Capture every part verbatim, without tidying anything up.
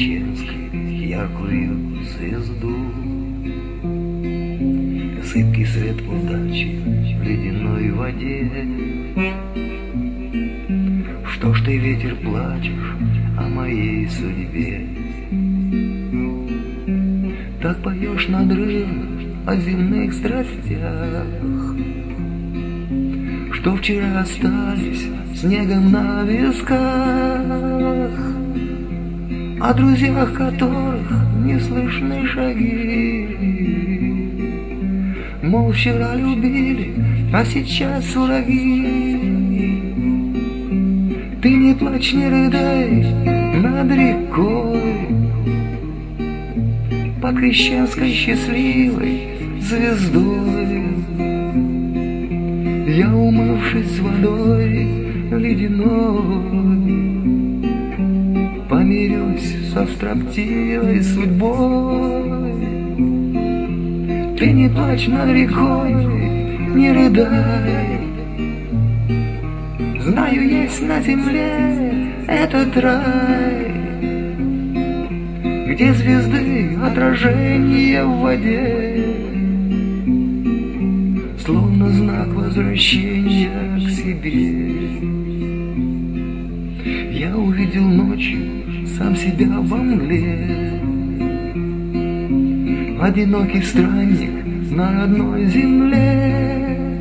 крещенской яркую звезду. Зыбкий свет удачи в ледяной воде. Что ж ты, ветер, плачешь о моей судьбе? Так поешь надрывно о земных страстях, что вчера остались снегом на висках, о друзьях которых не слышны шаги. Мол, вчера любили, а сейчас враги. Ты не плачь, не рыдай над рекой, по крещенской счастливой звездой. Я, умывшись водой ледяной, помирюсь со строптивой судьбой. Ты не плачь над рекой, не рыдай. Знаю, есть на земле этот рай, где звезды отражение в воде, словно знак возвращения к себе. Я увидел ночью сам себя во мгле, одинокий странник на родной земле.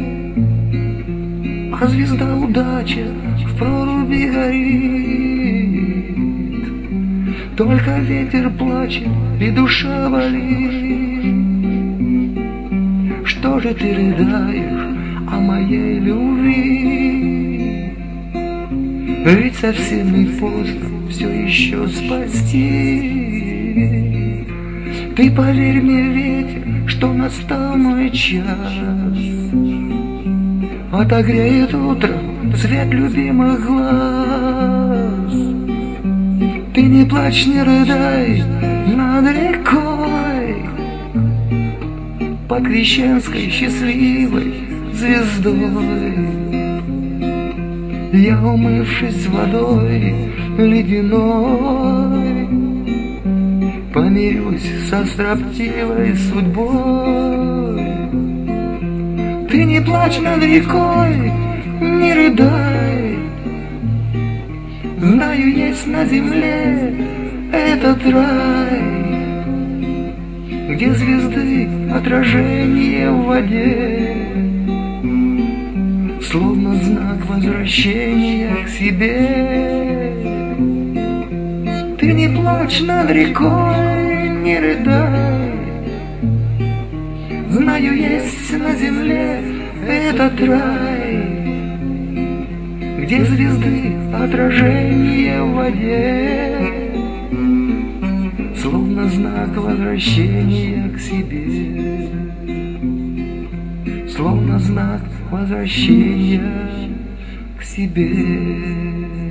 А звезда удача в проруби горит, только ветер плачет и душа болит. Что же ты рыдаешь о моей любви? Ведь совсем не поздно все еще спасти. Ты поверь мне, ветер, что настал мой час, отогреет утром свет любимых глаз. Ты не плачь, не рыдай над рекой, по крещенской счастливой звездой. Я, умывшись водой ледяной, помирюсь со строптивой судьбой. Ты не плачь над рекой, не рыдай. Знаю, есть на земле этот рай, где звезды отражение в воде, словно знак возвращения к себе. Ты не плачь над рекой, не рыдай. Знаю, есть на земле этот рай, где звезды отражение в воде, словно знак возвращения к себе, словно знак возвращения к себе.